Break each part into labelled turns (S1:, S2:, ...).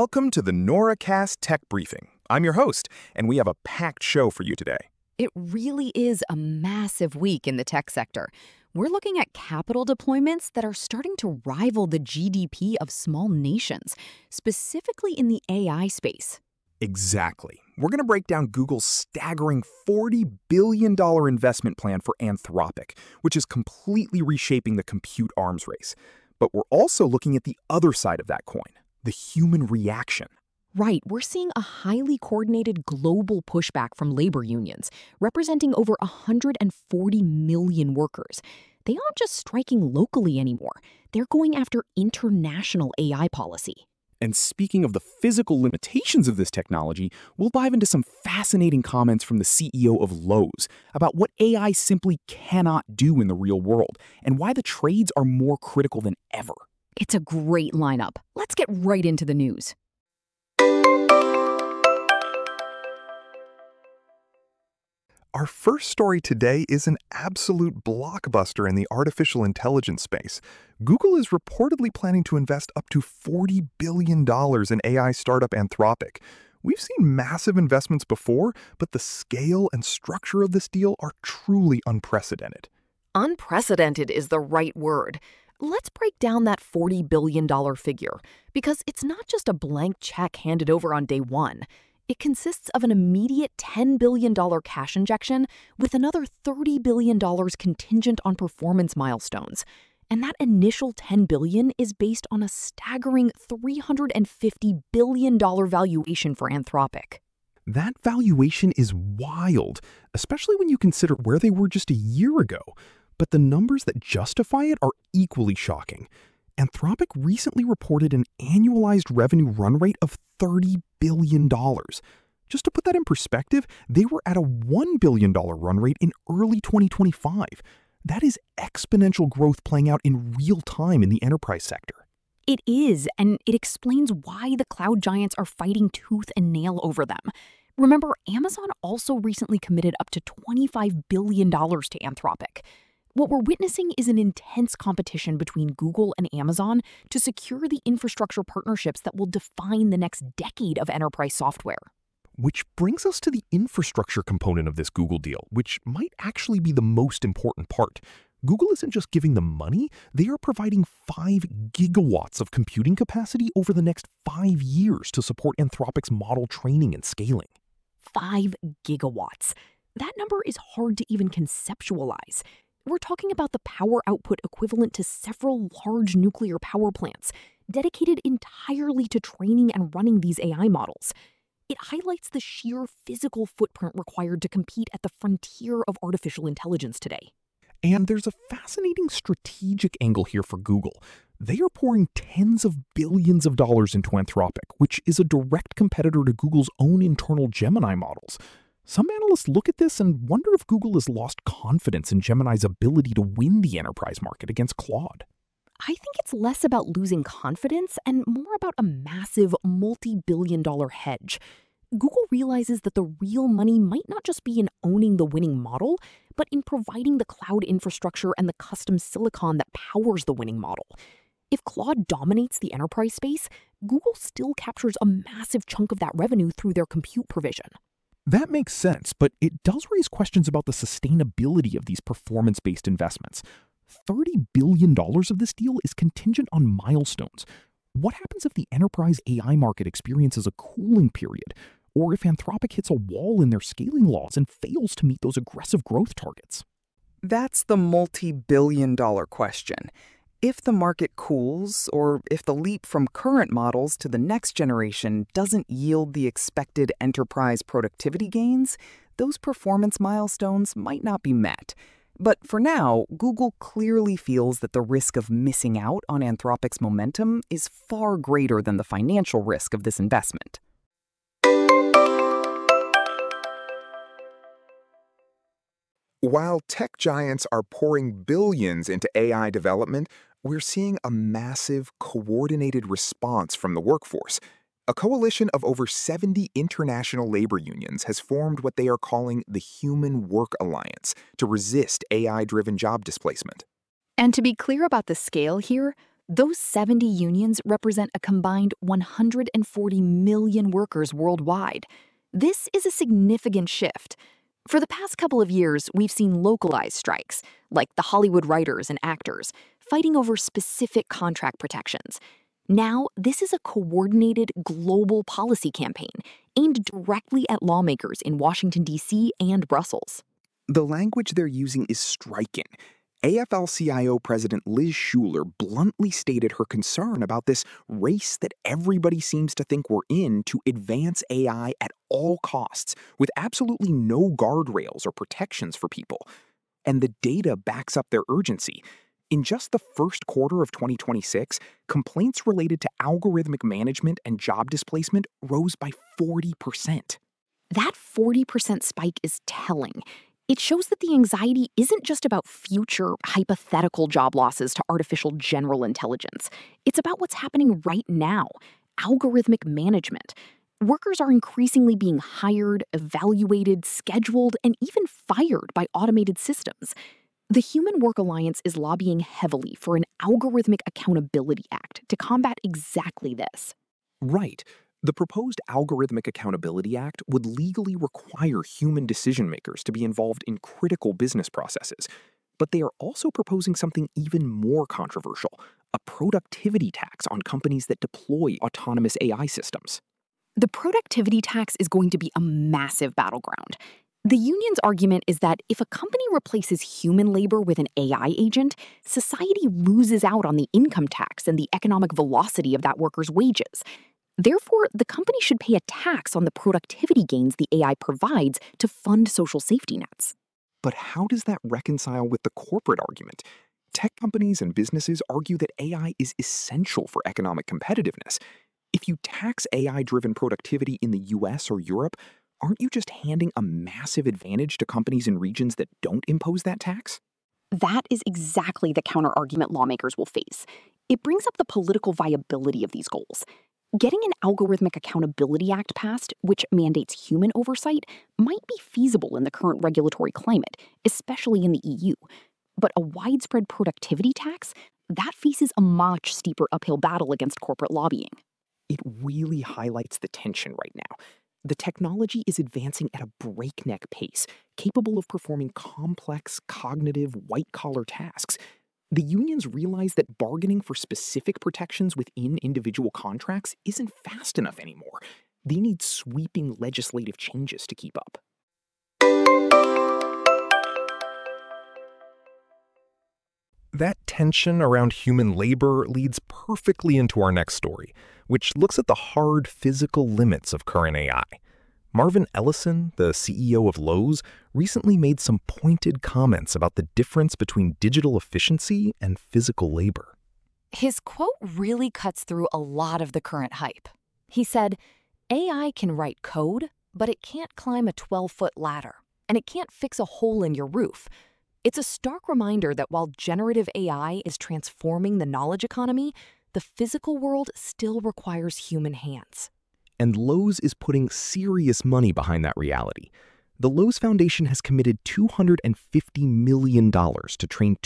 S1: Welcome to the NORAcast Tech Briefing. I'm your host, and we have a packed show for you today.
S2: It really is a massive week in the tech sector. We're looking at capital deployments that are starting to rival the GDP of small nations, specifically in the AI space.
S1: Exactly. We're going to break down Google's staggering $40 billion investment plan for Anthropic, which is completely reshaping the compute arms race. But we're also looking at the other side of that coin, the human reaction.
S2: Right, we're seeing a highly coordinated global pushback from labor unions, representing over 140 million workers. They aren't just striking locally anymore. They're going after international AI policy.
S1: And speaking of the physical limitations of this technology, we'll dive into some fascinating comments from the CEO of Lowe's about what AI simply cannot do in the real world and why the trades are more critical than ever.
S2: It's a great lineup. Let's get right into the news.
S3: Our first story today is an absolute blockbuster in the artificial intelligence space. Google is reportedly planning to invest up to $40 billion in AI startup Anthropic. We've seen massive investments before, but the scale and structure of this deal are truly unprecedented.
S2: Unprecedented is the right word. Let's break down that $40 billion figure, because it's not just a blank check handed over on day one. It consists of an immediate $10 billion cash injection with another $30 billion contingent on performance milestones. And that initial $10 billion is based on a staggering $350 billion valuation for Anthropic.
S3: That valuation is wild, especially when you consider where they were just a year ago. But the numbers that justify it are equally shocking. Anthropic recently reported an annualized revenue run rate of $30 billion. Just to put that in perspective, they were at a $1 billion run rate in early 2025. That is exponential growth playing out in real time in the enterprise sector.
S2: It is, and it explains why the cloud giants are fighting tooth and nail over them. Remember, Amazon also recently committed up to $25 billion to Anthropic. What we're witnessing is an intense competition between Google and Amazon to secure the infrastructure partnerships that will define the next decade of enterprise software.
S3: Which brings us to the infrastructure component of this Google deal, which might actually be the most important part. Google isn't just giving them money, they are providing 5 gigawatts of computing capacity over the next 5 years to support Anthropic's model training and scaling.
S2: 5 gigawatts. That number is hard to even conceptualize. We're talking about the power output equivalent to several large nuclear power plants, dedicated entirely to training and running these AI models. It highlights the sheer physical footprint required to compete at the frontier of artificial intelligence today.
S3: And there's a fascinating strategic angle here for Google. They are pouring tens of billions of dollars into Anthropic, which is a direct competitor to Google's own internal Gemini models. Some analysts look at this and wonder if Google has lost confidence in Gemini's ability to win the enterprise market against Claude.
S2: I think it's less about losing confidence and more about a massive multi-billion-dollar hedge. Google realizes that the real money might not just be in owning the winning model, but in providing the cloud infrastructure and the custom silicon that powers the winning model. If Claude dominates the enterprise space, Google still captures a massive chunk of that revenue through their compute provision.
S3: That makes sense, but it does raise questions about the sustainability of these performance-based investments. $30 billion of this deal is contingent on milestones. What happens if the enterprise AI market experiences a cooling period, or if Anthropic hits a wall in their scaling laws and fails to meet those aggressive growth targets?
S4: That's the multi-billion-dollar question. If the market cools, or if the leap from current models to the next generation doesn't yield the expected enterprise productivity gains, those performance milestones might not be met. But for now, Google clearly feels that the risk of missing out on Anthropic's momentum is far greater than the financial risk of this investment.
S1: While tech giants are pouring billions into AI development, we're seeing a massive, coordinated response from the workforce. A coalition of over 70 international labor unions has formed what they are calling the Human Work Alliance to resist AI-driven job displacement.
S2: And to be clear about the scale here, Those 70 unions represent a combined 140 million workers worldwide. This is a significant shift. For the past couple of years, we've seen localized strikes, like the Hollywood writers and actors, fighting over specific contract protections. Now, this is a coordinated global policy campaign aimed directly at lawmakers in Washington, D.C. and Brussels.
S1: The language they're using is striking. AFL-CIO President Liz Schuler bluntly stated her concern about this race that everybody seems to think we're in to advance AI at all costs, with absolutely no guardrails or protections for people. And the data backs up their urgency. In just the first quarter of 2026, complaints related to algorithmic management and job displacement rose by 40%.
S2: That 40% spike is telling. It shows that the anxiety isn't just about future hypothetical job losses to artificial general intelligence. It's about what's happening right now, algorithmic management. Workers are increasingly being hired, evaluated, scheduled, and even fired by automated systems. The Human Work Alliance is lobbying heavily for an Algorithmic Accountability Act to combat exactly this.
S1: Right. The proposed Algorithmic Accountability Act would legally require human decision-makers to be involved in critical business processes. But they are also proposing something even more controversial, a productivity tax on companies that deploy autonomous AI systems.
S2: The productivity tax is going to be a massive battleground. The union's argument is that if a company replaces human labor with an AI agent, society loses out on the income tax and the economic velocity of that worker's wages. Therefore, the company should pay a tax on the productivity gains the AI provides to fund social safety nets.
S1: But how does that reconcile with the corporate argument? Tech companies and businesses argue that AI is essential for economic competitiveness. If you tax AI-driven productivity in the US or Europe, aren't you just handing a massive advantage to companies in regions that don't impose that tax?
S2: That is exactly the counter-argument lawmakers will face. It brings up the political viability of these goals. Getting an Algorithmic Accountability Act passed, which mandates human oversight, might be feasible in the current regulatory climate, especially in the EU. But a widespread productivity tax? That faces a much steeper uphill battle against corporate lobbying.
S1: It really highlights the tension right now. The technology is advancing at a breakneck pace, capable of performing complex, cognitive, white-collar tasks. The unions realize that bargaining for specific protections within individual contracts isn't fast enough anymore. They need sweeping legislative changes to keep up.
S3: That tension around human labor leads perfectly into our next story, which looks at the hard physical limits of current AI. Marvin Ellison, the CEO of Lowe's, recently made some pointed comments about the difference between digital efficiency and physical labor.
S2: His quote really cuts through a lot of the current hype. He said, "AI can write code, but it can't climb a 12-foot ladder, and it can't fix a hole in your roof." It's a stark reminder that while generative AI is transforming the knowledge economy, the physical world still requires human hands.
S3: And Lowe's is putting serious money behind that reality. The Lowe's Foundation has committed $250 million to train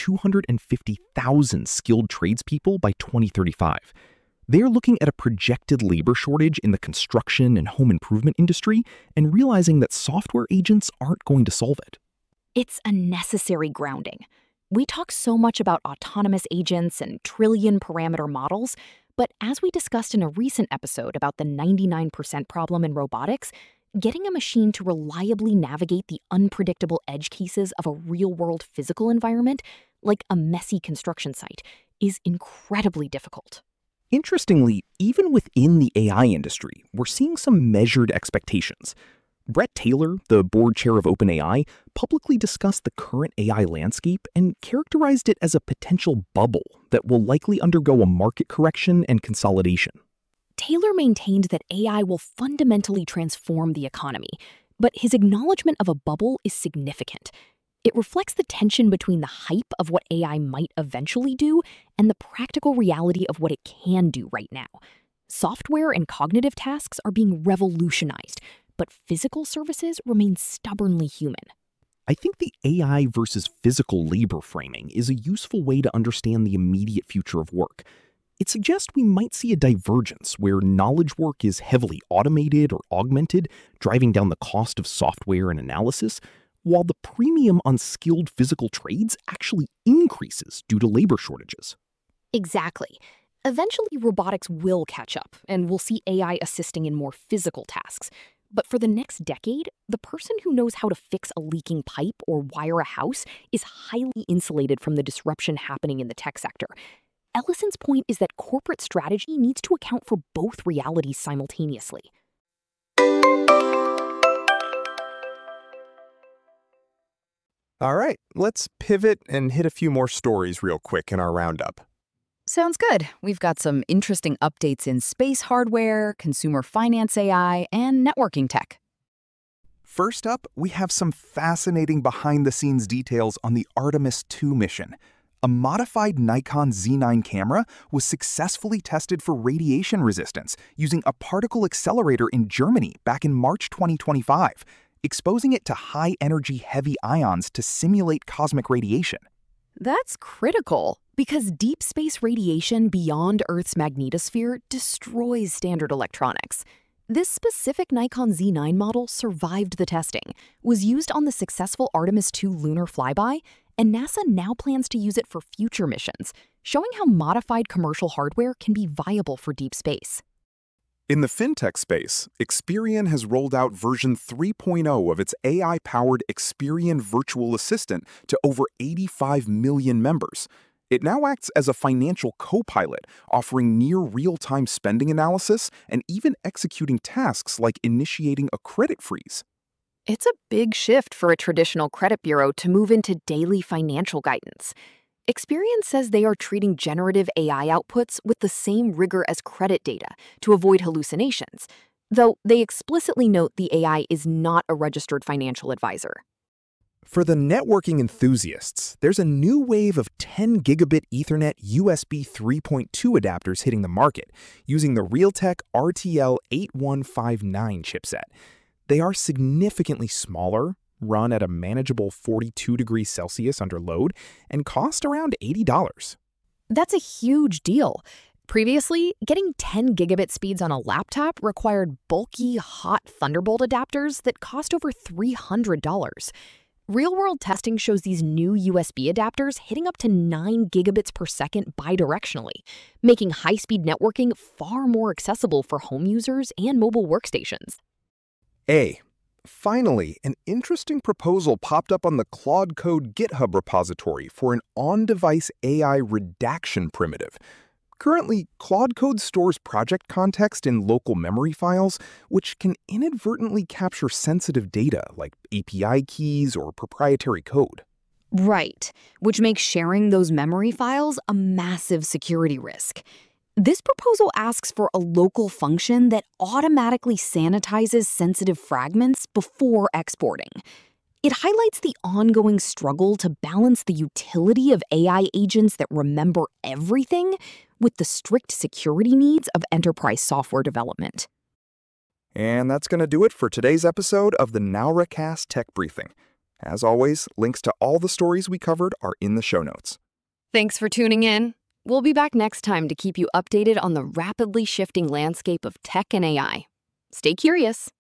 S3: 250,000 skilled tradespeople by 2035. They're looking at a projected labor shortage in the construction and home improvement industry and realizing that software agents aren't going to solve it.
S2: It's a necessary grounding. We talk so much about autonomous agents and trillion-parameter models, but as we discussed in a recent episode about the 99% problem in robotics, getting a machine to reliably navigate the unpredictable edge cases of a real-world physical environment, like a messy construction site, is incredibly difficult.
S3: Interestingly, even within the AI industry, we're seeing some measured expectations. Bret Taylor, the board chair of OpenAI, publicly discussed the current AI landscape and characterized it as a potential bubble that will likely undergo a market correction and consolidation.
S2: Taylor maintained that AI will fundamentally transform the economy, but his acknowledgement of a bubble is significant. It reflects the tension between the hype of what AI might eventually do and the practical reality of what it can do right now. Software and cognitive tasks are being revolutionized, but physical services remain stubbornly human.
S3: I think the AI versus physical labor framing is a useful way to understand the immediate future of work. it suggests we might see a divergence where knowledge work is heavily automated or augmented, driving down the cost of software and analysis, while the premium on skilled physical trades actually increases due to labor shortages.
S2: Exactly. Eventually, robotics will catch up, and we'll see AI assisting in more physical tasks. But for the next decade, the person who knows how to fix a leaking pipe or wire a house is highly insulated from the disruption happening in the tech sector. Ellison's point is that corporate strategy needs to account for both realities simultaneously.
S1: All right, let's pivot and hit a few more stories real quick in our roundup.
S5: Sounds good. We've got some interesting updates in space hardware, consumer finance AI, and networking tech.
S1: First up, we have some fascinating behind-the-scenes details on the Artemis II mission. A modified Nikon Z9 camera was successfully tested for radiation resistance using a particle accelerator in Germany back in March 2025, exposing it to high-energy heavy ions to simulate cosmic radiation.
S2: That's critical, because deep space radiation beyond Earth's magnetosphere destroys standard electronics. This specific Nikon Z9 model survived the testing, was used on the successful Artemis II lunar flyby, and NASA now plans to use it for future missions, showing how modified commercial hardware can be viable for deep space.
S1: In the fintech space, Experian has rolled out version 3.0 of its AI-powered Experian Virtual Assistant to over 85 million members. It now acts as a financial co-pilot, offering near real-time spending analysis and even executing tasks like initiating a credit freeze.
S2: It's a big shift for a traditional credit bureau to move into daily financial guidance. Experian says they are treating generative AI outputs with the same rigor as credit data to avoid hallucinations, though they explicitly note the AI is not a registered financial advisor.
S1: For the networking enthusiasts, there's a new wave of 10 gigabit Ethernet USB 3.2 adapters hitting the market, using the Realtek RTL8159 chipset. They are significantly smaller, run at a manageable 42 degrees Celsius under load, and cost around $80.
S2: That's a huge deal. Previously, getting 10 gigabit speeds on a laptop required bulky, hot Thunderbolt adapters that cost over $300. Real-world testing shows these new USB adapters hitting up to 9 gigabits per second bidirectionally, making high-speed networking far more accessible for home users and mobile workstations.
S1: Finally, an interesting proposal popped up on the Claude Code GitHub repository for an on-device AI redaction primitive. Currently, Claude Code stores project context in local memory files, which can inadvertently capture sensitive data like API keys or proprietary code.
S2: Right, which makes sharing those memory files a massive security risk. This proposal asks for a local function that automatically sanitizes sensitive fragments before exporting. It highlights the ongoing struggle to balance the utility of AI agents that remember everything with the strict security needs of enterprise software development.
S1: And that's going to do it for today's episode of the NowraCast Tech Briefing. As always, links to all the stories we covered are in the show notes.
S2: Thanks for tuning in. We'll be back next time to keep you updated on the rapidly shifting landscape of tech and AI. Stay curious.